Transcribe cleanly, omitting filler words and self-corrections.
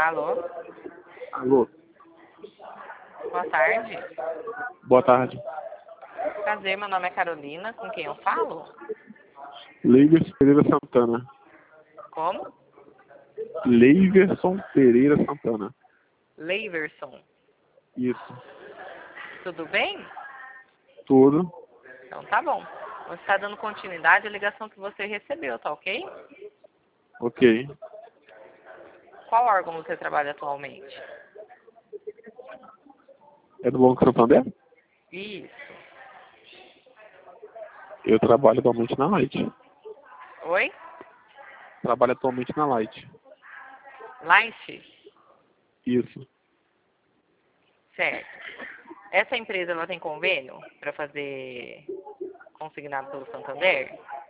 Alô? Alô, Boa tarde. boa tarde. Prazer, meu nome é Carolina. Com quem eu falo? Leiverson Pereira Santana. Como? Leiverson Pereira Santana. Leiverson. Isso. Tudo bem? Tudo. Então tá bom. Você está dando continuidade à ligação que você recebeu, tá ok? Ok. Qual órgão você trabalha atualmente? É do Banco Santander? Isso. Eu trabalho atualmente na Light. Oi? Trabalho atualmente na Light. Light? Isso. Certo. Essa empresa ela tem convênio para fazer consignado pelo Santander?